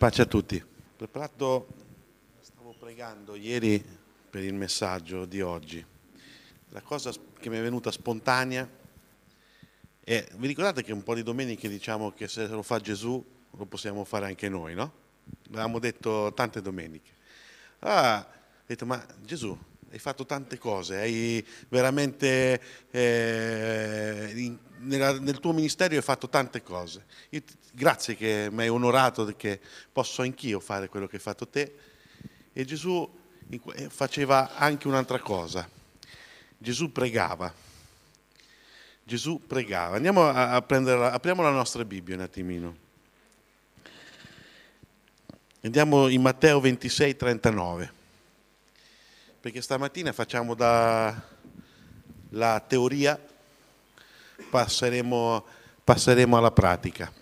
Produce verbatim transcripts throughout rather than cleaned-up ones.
Pace a tutti. Preparato, stavo pregando ieri per il messaggio di oggi. La cosa che mi è venuta spontanea è, vi ricordate che un po' di domeniche diciamo che se lo fa Gesù lo possiamo fare anche noi, no? L'abbiamo detto tante domeniche. Ah, ho detto, ma Gesù, hai fatto tante cose, hai veramente, eh, in- nella- nel tuo ministero hai fatto tante cose. Io ti- grazie che mi hai onorato, che posso anch'io fare quello che hai fatto te. E Gesù in que- eh, faceva anche un'altra cosa. Gesù pregava. Gesù pregava. Andiamo a, a prendere, la- apriamo la nostra Bibbia un attimino. Andiamo in Matteo ventisei, trentanove. Perché stamattina facciamo da la teoria, passeremo, passeremo alla pratica,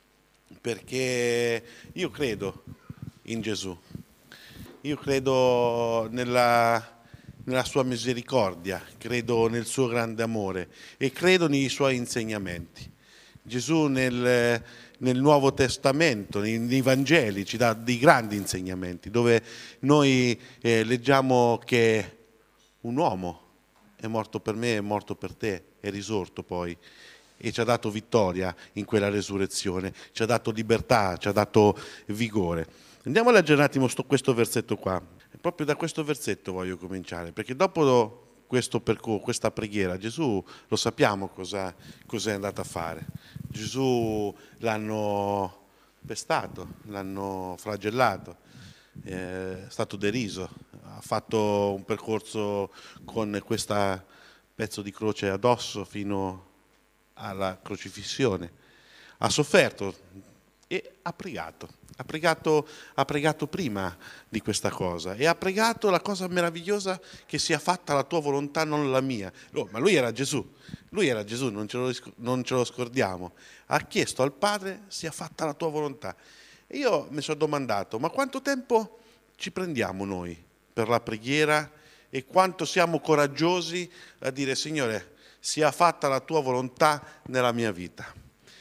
perché io credo in Gesù, io credo nella, nella sua misericordia, credo nel suo grande amore e credo nei suoi insegnamenti. Gesù nel, nel Nuovo Testamento, nei, nei Vangeli, ci dà dei grandi insegnamenti, dove noi eh, leggiamo che un uomo è morto per me, è morto per te, è risorto poi e ci ha dato vittoria in quella resurrezione, ci ha dato libertà, ci ha dato vigore. Andiamo a leggere un attimo sto, questo versetto qua. Proprio da questo versetto voglio cominciare, perché dopo questo percorso, questa preghiera, Gesù lo sappiamo cosa, cosa è andato a fare. Gesù l'hanno pestato, l'hanno flagellato, è stato deriso, ha fatto un percorso con questo pezzo di croce addosso fino alla crocifissione, ha sofferto e ha pregato, ha pregato, ha pregato prima di questa cosa e ha pregato la cosa meravigliosa che sia fatta la tua volontà, non la mia. Oh, ma lui era Gesù, lui era Gesù, non ce, lo, non ce lo scordiamo. Ha chiesto al Padre sia fatta la tua volontà. E io mi sono domandato, ma quanto tempo ci prendiamo noi per la preghiera e quanto siamo coraggiosi a dire Signore, sia fatta la tua volontà nella mia vita?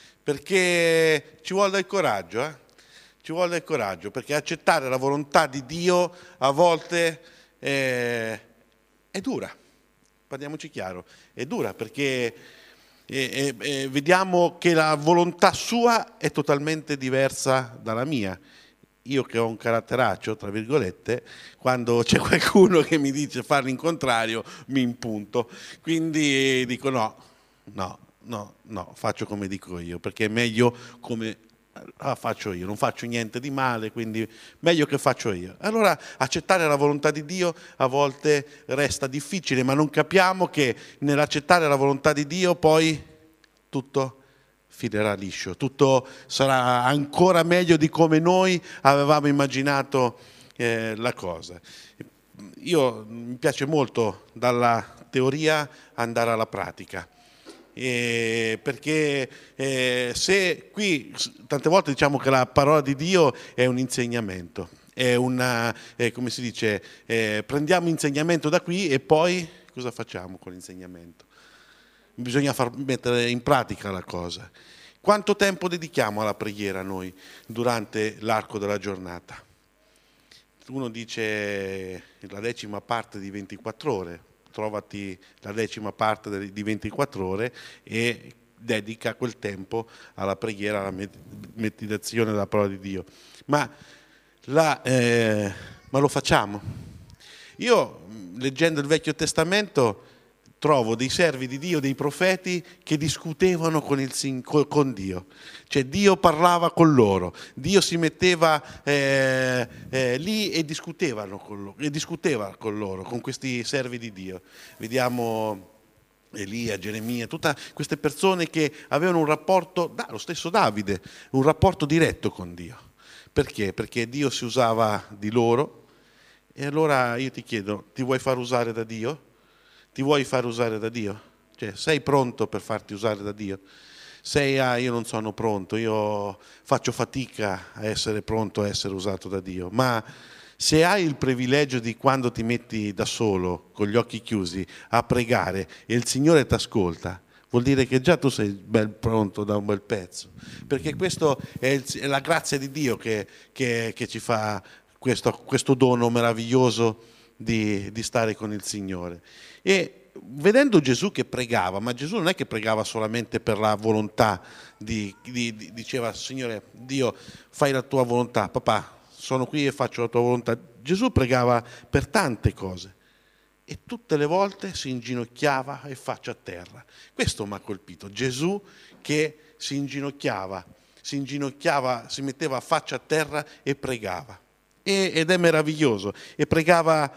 Perché ci vuole del coraggio, eh? Ci vuole del coraggio, perché accettare la volontà di Dio a volte eh, è dura, parliamoci chiaro, è dura perché eh, eh, vediamo che la volontà sua è totalmente diversa dalla mia. Io che ho un caratteraccio, tra virgolette, quando c'è qualcuno che mi dice fare l'incontrario, mi impunto. Quindi dico no, no, no, no, faccio come dico io, perché è meglio come la faccio io, non faccio niente di male, quindi meglio che faccio io. Allora accettare la volontà di Dio a volte resta difficile, ma non capiamo che nell'accettare la volontà di Dio poi tutto filerà liscio, tutto sarà ancora meglio di come noi avevamo immaginato eh, la cosa. Io mi piace molto dalla teoria andare alla pratica. Eh, perché eh, se qui tante volte diciamo che la parola di Dio è un insegnamento, è una, eh, come si dice, eh, prendiamo insegnamento da qui e poi cosa facciamo con l'insegnamento? Bisogna far mettere in pratica la cosa. Quanto tempo dedichiamo alla preghiera noi durante l'arco della giornata? Uno dice la decima parte di ventiquattro ore, trovati la decima parte di ventiquattro ore e dedica quel tempo alla preghiera, alla meditazione della parola di Dio. Ma, la, eh, ma lo facciamo? Io, leggendo il Vecchio Testamento, trovo dei servi di Dio, dei profeti che discutevano con, il, con Dio, cioè Dio parlava con loro, Dio si metteva eh, eh, lì e, discutevano con loro, e discuteva con loro, con questi servi di Dio. Vediamo Elia, Geremia, tutte queste persone che avevano un rapporto, lo stesso Davide, un rapporto diretto con Dio. Perché? Perché Dio si usava di loro e allora io ti chiedo, ti vuoi far usare da Dio? Ti vuoi far usare da Dio? Cioè, sei pronto per farti usare da Dio? Sei, ah, io non sono pronto, io faccio fatica a essere pronto a essere usato da Dio. Ma se hai il privilegio di quando ti metti da solo, con gli occhi chiusi, a pregare e il Signore ti ascolta, vuol dire che già tu sei ben pronto da un bel pezzo, perché questa è, il- è la grazia di Dio che, che- che ci fa questo, questo dono meraviglioso di, di stare con il Signore. E vedendo Gesù che pregava, ma Gesù non è che pregava solamente per la volontà, di, di- di- diceva Signore Dio fai la tua volontà, papà sono qui e faccio la tua volontà. Gesù pregava per tante cose e tutte le volte si inginocchiava e faccia a terra. Questo mi ha colpito, Gesù che si inginocchiava, si inginocchiava, si metteva a faccia a terra e pregava. E- ed è meraviglioso. E pregava,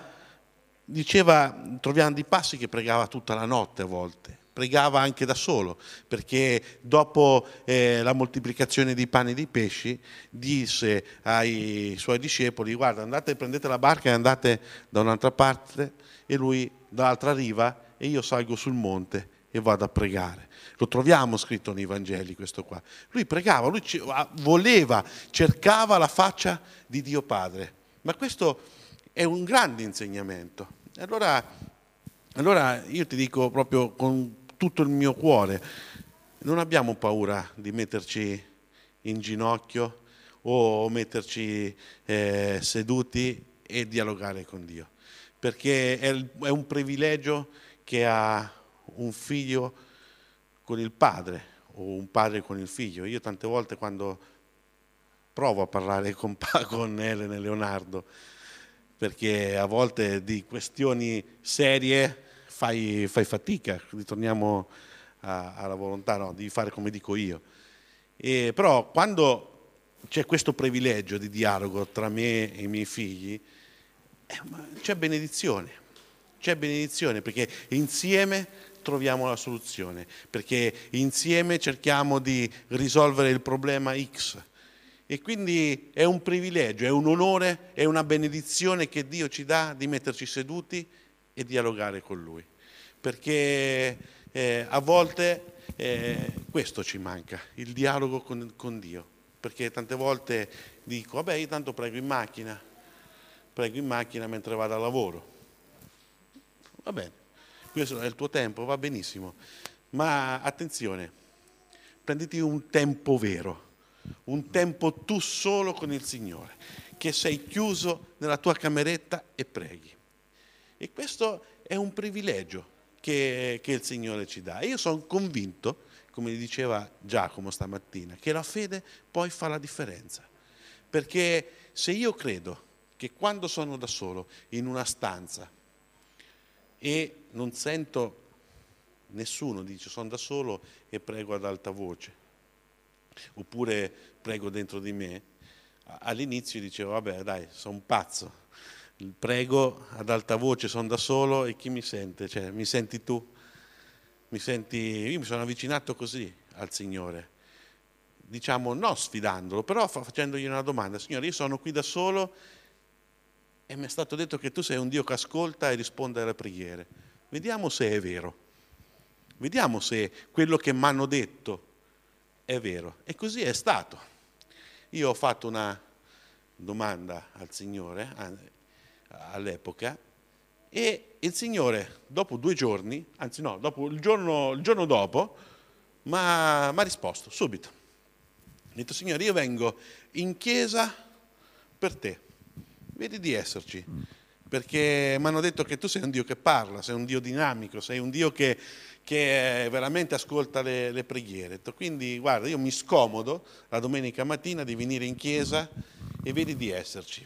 diceva, troviamo di passi che pregava tutta la notte a volte. Pregava anche da solo, perché dopo eh, la moltiplicazione di pani e di pesci disse ai suoi discepoli: guarda, andate, prendete la barca e andate da un'altra parte e lui dall'altra riva e io salgo sul monte e vado a pregare. Lo troviamo scritto nei Vangeli questo qua. Lui pregava, lui ci- voleva, cercava la faccia di Dio Padre. Ma questo è un grande insegnamento. E Allora, allora io ti dico proprio con tutto il mio cuore, non abbiamo paura di metterci in ginocchio o metterci eh, seduti e dialogare con Dio, perché è, il- è un privilegio che ha un figlio con il padre o un padre con il figlio. Io tante volte quando provo a parlare con, pa- con Elena e Leonardo, perché a volte di questioni serie fai, fai fatica, ritorniamo a- alla volontà, no, di fare come dico io. E, però quando c'è questo privilegio di dialogo tra me e i miei figli, eh, ma c'è benedizione, c'è benedizione perché insieme troviamo la soluzione, perché insieme cerchiamo di risolvere il problema X. E quindi è un privilegio, è un onore, è una benedizione che Dio ci dà di metterci seduti e dialogare con Lui. Perché eh, a volte eh, questo ci manca, il dialogo con, con Dio. Perché tante volte dico, vabbè, io tanto prego in macchina, prego in macchina mentre vado al lavoro. Va bene, questo è il tuo tempo, va benissimo. Ma attenzione, prenditi un tempo vero, un tempo tu solo con il Signore, che sei chiuso nella tua cameretta e preghi. E questo è un privilegio che, che il Signore ci dà. E io sono convinto, come diceva Giacomo stamattina, che la fede poi fa la differenza. Perché se io credo che quando sono da solo in una stanza e non sento nessuno, dice sono da solo e prego ad alta voce, oppure prego dentro di me, all'inizio dicevo vabbè dai, sono un pazzo, prego ad alta voce, sono da solo e chi mi sente? Cioè, mi senti tu? Mi senti... Io mi sono avvicinato così al Signore, diciamo non sfidandolo, però facendogli una domanda: Signore, io sono qui da solo e mi è stato detto che tu sei un Dio che ascolta e risponde alle preghiere. Vediamo se è vero, vediamo se quello che mi hanno detto è vero. E così è stato. Io ho fatto una domanda al Signore all'epoca e il Signore dopo due giorni, anzi no, dopo il giorno, il giorno dopo, mi ha risposto subito. Ha detto: Signore, io vengo in chiesa per te, vedi di esserci, perché mi hanno detto che tu sei un Dio che parla, sei un Dio dinamico, sei un Dio che, che veramente ascolta le, le preghiere. Ho detto, quindi guarda, io mi scomodo la domenica mattina di venire in chiesa e vedi di esserci.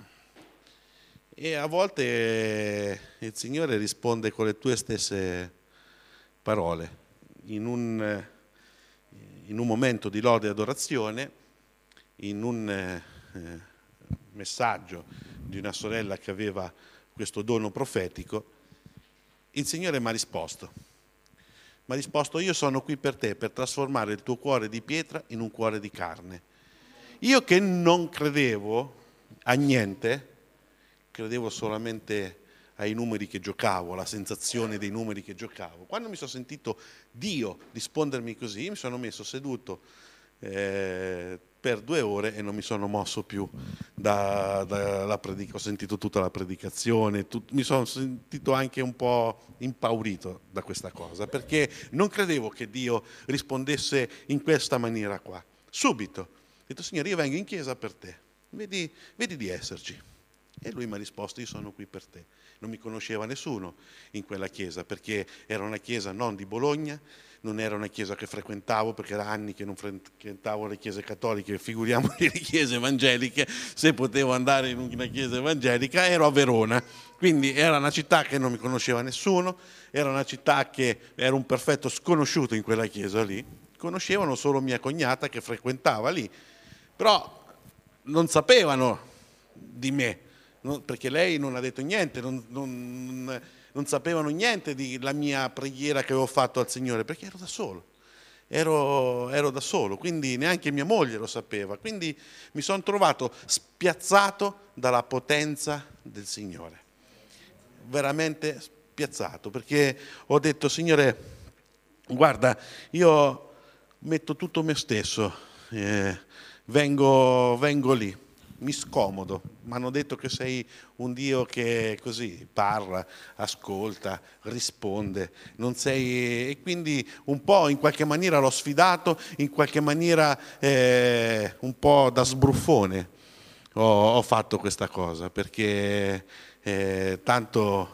E a volte eh, il Signore risponde con le tue stesse parole, in un, eh, in un momento di lode e adorazione, in un eh, messaggio di una sorella che aveva questo dono profetico, il Signore mi ha risposto. Mi ha risposto: io sono qui per te, per trasformare il tuo cuore di pietra in un cuore di carne. Io che non credevo a niente, credevo solamente ai numeri che giocavo, alla sensazione dei numeri che giocavo. Quando mi sono sentito Dio rispondermi così, mi sono messo seduto eh, per due ore e non mi sono mosso più da, da la predica. Ho sentito tutta la predicazione, tut, mi sono sentito anche un po' impaurito da questa cosa, perché non credevo che Dio rispondesse in questa maniera qua. Subito ho detto: Signore, io vengo in chiesa per te, vedi, vedi di esserci. E lui mi ha risposto: io sono qui per te. Non mi conosceva nessuno in quella chiesa, perché era una chiesa non di Bologna, non era una chiesa che frequentavo, perché era anni che non frequentavo le chiese cattoliche, figuriamoci le chiese evangeliche, se potevo andare in una chiesa evangelica. Ero a Verona, quindi era una città che non mi conosceva nessuno, era una città che era un perfetto sconosciuto in quella chiesa lì, conoscevano solo mia cognata che frequentava lì, però non sapevano di me, no, perché lei non ha detto niente, non, non, non sapevano niente della mia preghiera che avevo fatto al Signore, perché ero da solo, ero, ero da solo, quindi neanche mia moglie lo sapeva, quindi mi sono trovato spiazzato dalla potenza del Signore, veramente spiazzato, perché ho detto: Signore, guarda, io metto tutto me stesso, eh, vengo, vengo lì, mi scomodo. Mi hanno detto che sei un Dio che così parla, ascolta, risponde, non sei... E quindi un po' in qualche maniera l'ho sfidato, in qualche maniera eh, un po' da sbruffone ho, ho fatto questa cosa, perché eh, tanto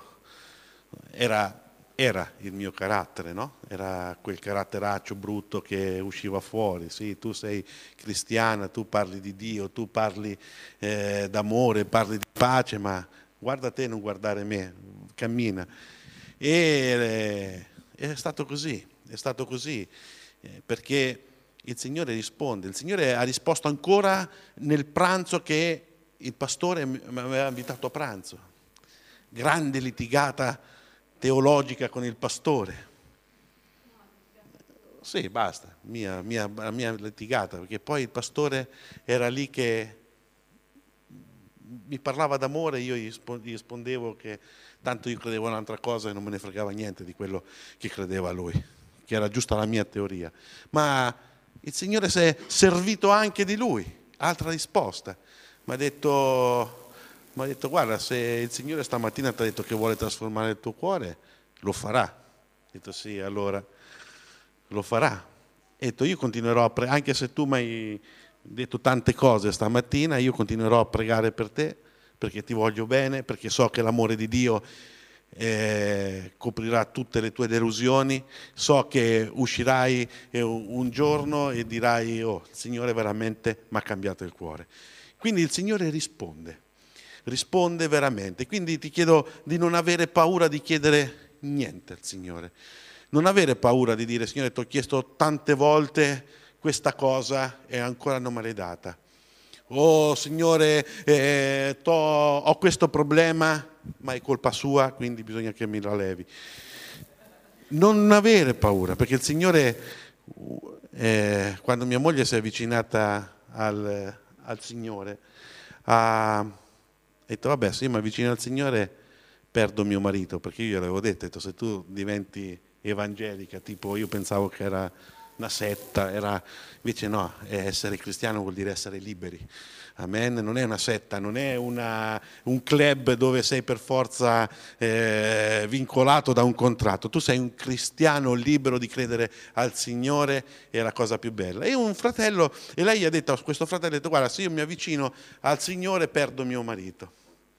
era... Era il mio carattere, no? Era quel caratteraccio brutto che usciva fuori. Sì, tu sei cristiana, tu parli di Dio, tu parli eh, d'amore, parli di pace, ma guarda te, non guardare me, cammina. E eh, è stato così, è stato così, eh, perché il Signore risponde. Il Signore ha risposto ancora nel pranzo che il pastore mi aveva invitato a pranzo. Grande litigata teologica con il pastore. Sì, basta, mia, mia, mia litigata, perché poi il pastore era lì che mi parlava d'amore, io gli rispondevo che tanto io credevo in un'altra cosa e non me ne fregava niente di quello che credeva lui, che era giusta la mia teoria. Ma il Signore si è servito anche di lui, altra risposta. Mi ha detto... Mi ha detto: guarda, se il Signore stamattina ti ha detto che vuole trasformare il tuo cuore, lo farà. Ho detto: sì, allora lo farà. Ho detto: io continuerò a pregare, anche se tu mi hai detto tante cose stamattina, io continuerò a pregare per te, perché ti voglio bene, perché so che l'amore di Dio eh, coprirà tutte le tue delusioni, so che uscirai eh, un giorno e dirai: oh, il Signore veramente mi ha cambiato il cuore. Quindi il Signore risponde. Risponde veramente. Quindi ti chiedo di non avere paura di chiedere niente al Signore. Non avere paura di dire: Signore, ti ho chiesto tante volte questa cosa e ancora non me l'hai data. Oh Signore, eh, ho questo problema, ma è colpa sua, quindi bisogna che mi la levi. Non avere paura, perché il Signore, eh, quando mia moglie si è avvicinata al, al Signore, ha ho detto: vabbè, se io mi avvicino al Signore perdo mio marito, perché io gliel'avevo detto, ho detto: se tu diventi evangelica, tipo, io pensavo che era una setta, era... invece no, essere cristiano vuol dire essere liberi. Amen, non è una setta, non è una, un club dove sei per forza eh, vincolato da un contratto. Tu sei un cristiano libero di credere al Signore, è la cosa più bella. E un fratello, e lei gli ha detto a questo fratello, ha detto: guarda, se io mi avvicino al Signore perdo mio marito.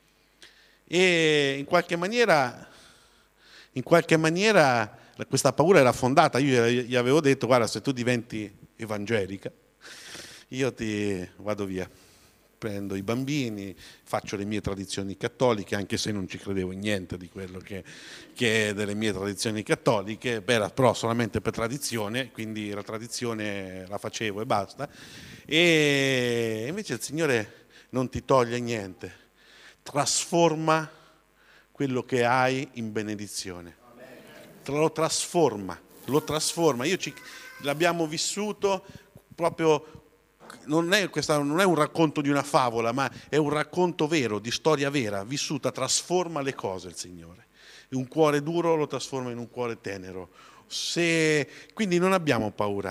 E in qualche maniera, in qualche maniera questa paura era fondata. Io gli avevo detto: guarda, se tu diventi evangelica, io ti vado via. Prendo i bambini, faccio le mie tradizioni cattoliche, anche se non ci credevo in niente di quello che, che è delle mie tradizioni cattoliche, però solamente per tradizione, quindi la tradizione la facevo e basta. E invece il Signore non ti toglie niente, trasforma quello che hai in benedizione, lo trasforma, lo trasforma. Io ci, l'abbiamo vissuto proprio. Non è, questa, non è un racconto di una favola, ma è un racconto vero, di storia vera, vissuta, trasforma le cose il Signore. Un cuore duro lo trasforma in un cuore tenero. Se, quindi non abbiamo paura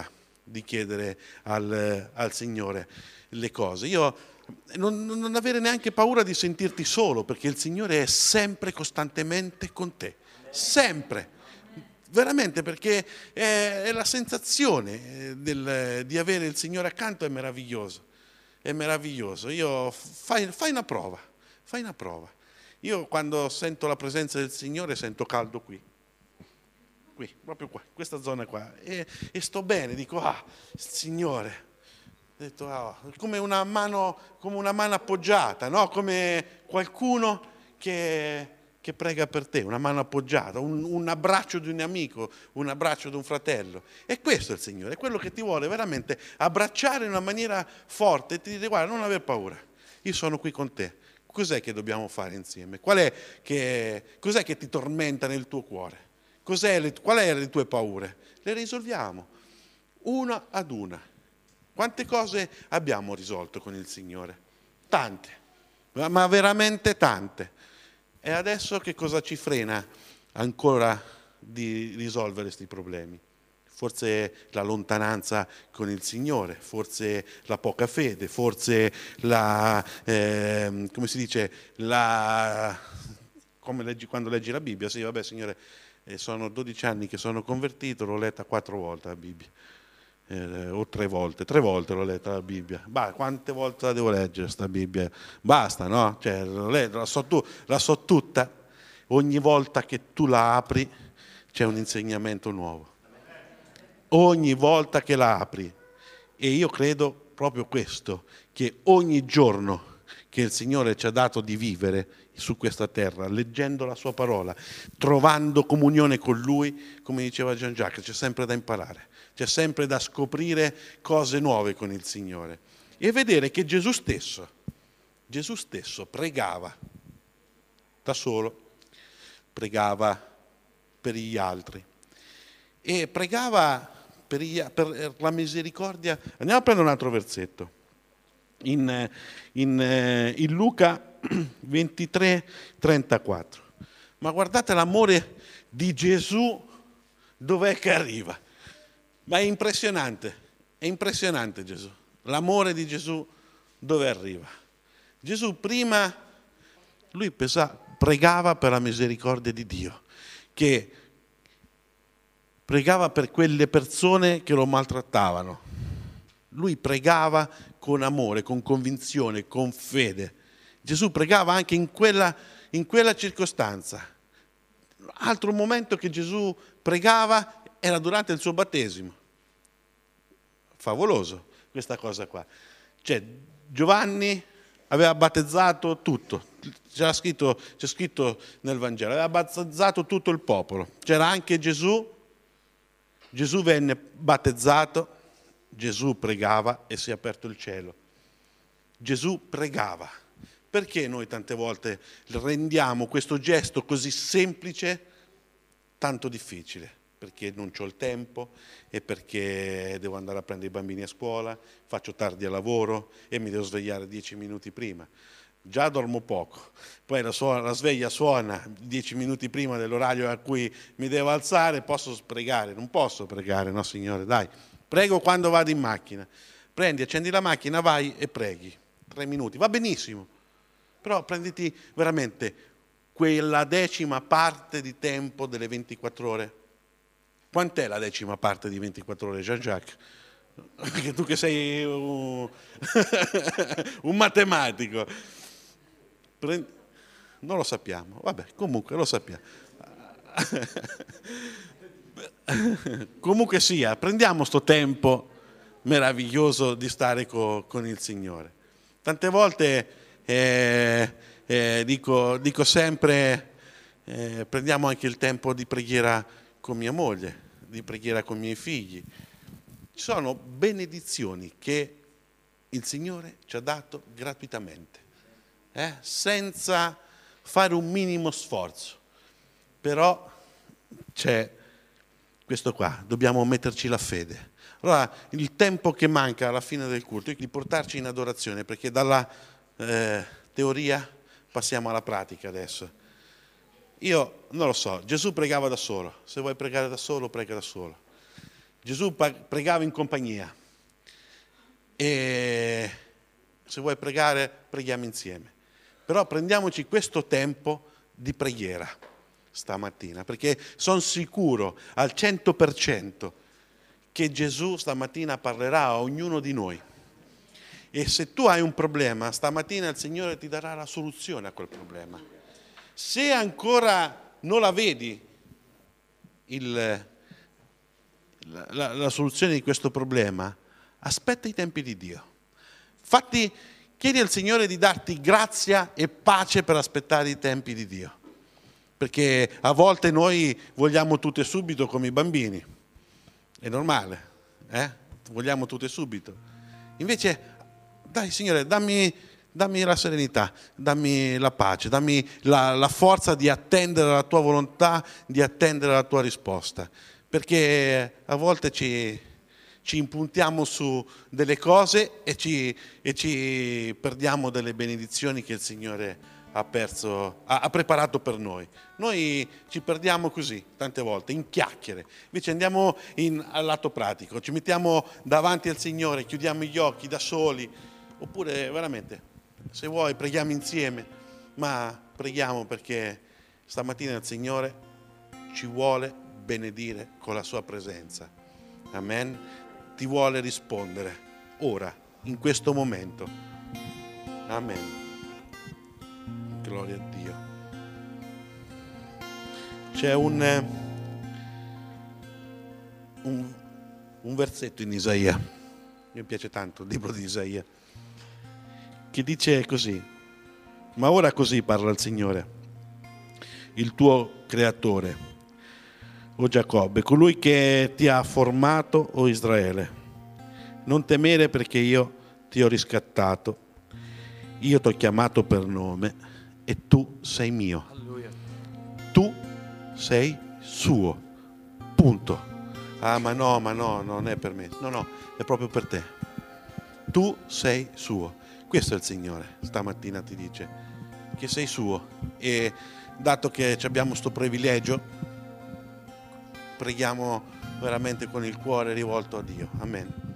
di chiedere al, al Signore le cose. Io non, non avere neanche paura di sentirti solo, perché il Signore è sempre, costantemente con te, sempre. Veramente, perché è, è la sensazione del, di avere il Signore accanto è meraviglioso, è meraviglioso. Io fai, fai una prova, fai una prova. Io quando sento la presenza del Signore sento caldo qui, qui, proprio qua, questa zona qua, e, e sto bene, dico, ah, il Signore, ho detto, ah, come una mano, come una mano appoggiata, no? Come qualcuno che, che prega per te, una mano appoggiata, un, un abbraccio di un amico, un abbraccio di un fratello. E questo è il Signore, è quello che ti vuole veramente abbracciare in una maniera forte e ti dice, guarda, non aver paura, io sono qui con te. Cos'è che dobbiamo fare insieme? Qual è che, cos'è che ti tormenta nel tuo cuore? Cos'è le, qual è le tue paure? Le risolviamo, una ad una. Quante cose abbiamo risolto con il Signore? Tante, ma veramente tante. E adesso che cosa ci frena ancora di risolvere questi problemi? Forse la lontananza con il Signore, forse la poca fede, forse la, eh, come si dice, la, come leggi, quando leggi la Bibbia, sì, vabbè Signore, eh, sono dodici anni che sono convertito, l'ho letta quattro volte la Bibbia, eh, o tre volte, tre volte l'ho letta la Bibbia. Bah, quante volte la devo leggere sta Bibbia? Basta, no? Cioè, la so, tu, la so tutta, ogni volta che tu la apri c'è un insegnamento nuovo. Ogni volta che la apri. E io credo proprio questo, che ogni giorno che il Signore ci ha dato di vivere su questa terra, leggendo la sua parola, trovando comunione con Lui, come diceva Jean-Jacques, c'è sempre da imparare, c'è sempre da scoprire cose nuove con il Signore. E vedere che Gesù stesso, Gesù stesso pregava da solo, pregava per gli altri e pregava per, gli, per la misericordia. Andiamo a prendere un altro versetto. In, in, in Luca ventitré trentaquattro. Ma guardate l'amore di Gesù dov'è che arriva. Ma è impressionante, è impressionante Gesù. L'amore di Gesù dove arriva. Gesù prima, lui pesa, pregava per la misericordia di Dio, che pregava per quelle persone che lo maltrattavano. Lui pregava con amore, con convinzione, con fede. Gesù pregava anche in quella, in quella circostanza. Altro momento che Gesù pregava era durante il suo battesimo. Favoloso questa cosa qua. Cioè, Giovanni aveva battezzato tutto, c'era scritto, c'è scritto nel Vangelo, aveva battezzato tutto il popolo. C'era anche Gesù, Gesù venne battezzato, Gesù pregava e si è aperto il cielo. Gesù pregava. Perché noi tante volte rendiamo questo gesto così semplice tanto difficile? Perché non c'ho il tempo e perché devo andare a prendere i bambini a scuola, faccio tardi al lavoro e mi devo svegliare dieci minuti prima. Già dormo poco, poi la, suona, la sveglia suona dieci minuti prima dell'orario a cui mi devo alzare, posso pregare? Non posso pregare, no Signore, dai. Prego quando vado in macchina. Prendi, accendi la macchina, vai e preghi. Tre minuti, va benissimo. Però prenditi veramente quella decima parte di tempo delle ventiquattro ore. Quant'è la decima parte di ventiquattro ore, Jean-Jacques? Perché tu che sei un, un matematico. Prendi... Non lo sappiamo, vabbè, comunque lo sappiamo. Comunque sia, prendiamo sto tempo meraviglioso di stare co, con il Signore. Tante volte eh, eh, dico, dico sempre, eh, prendiamo anche il tempo di preghiera con mia moglie, di preghiera con i miei figli. Ci sono benedizioni che il Signore ci ha dato gratuitamente, eh? senza fare un minimo sforzo. Però c'è questo qua, dobbiamo metterci la fede. Allora, il tempo che manca alla fine del culto è di portarci in adorazione, perché dalla eh, teoria passiamo alla pratica adesso. Io non lo so, Gesù pregava da solo, se vuoi pregare da solo, prega da solo. Gesù pregava in compagnia e se vuoi pregare, preghiamo insieme. Però prendiamoci questo tempo di preghiera stamattina, perché sono sicuro al cento per cento che Gesù stamattina parlerà a ognuno di noi. E se tu hai un problema, stamattina il Signore ti darà la soluzione a quel problema. Se ancora non la vedi, il, la, la, la soluzione di questo problema, aspetta i tempi di Dio. Infatti, chiedi al Signore di darti grazia e pace per aspettare i tempi di Dio. Perché a volte noi vogliamo tutto e subito come i bambini. È normale, eh? Vogliamo tutto e subito. Invece, dai Signore, dammi, dammi la serenità, dammi la pace, dammi la, la forza di attendere la tua volontà, di attendere la tua risposta. Perché a volte ci, ci impuntiamo su delle cose e ci, e ci perdiamo delle benedizioni che il Signore ha, perso, ha, ha preparato per noi. Noi ci perdiamo così, tante volte, in chiacchiere. Invece andiamo in, al lato pratico, ci mettiamo davanti al Signore, chiudiamo gli occhi da soli, oppure veramente, se vuoi, preghiamo insieme, ma preghiamo perché stamattina il Signore ci vuole benedire con la sua presenza. Amen. Ti vuole rispondere ora, in questo momento. Amen. Gloria a Dio. C'è un, un, un versetto in Isaia, mi piace tanto il libro di Isaia, che dice così: ma ora così parla il Signore, il tuo creatore, o Giacobbe, colui che ti ha formato, o Israele. Non temere, perché io ti ho riscattato, io ti ho chiamato per nome e tu sei mio. Alleluia. Tu sei suo. Punto. Ah, ma no, ma no, non è per me. No, no, è proprio per te. Tu sei suo. Questo è il Signore. Stamattina ti dice che sei suo. E dato che abbiamo questo privilegio, preghiamo veramente con il cuore rivolto a Dio. Amen.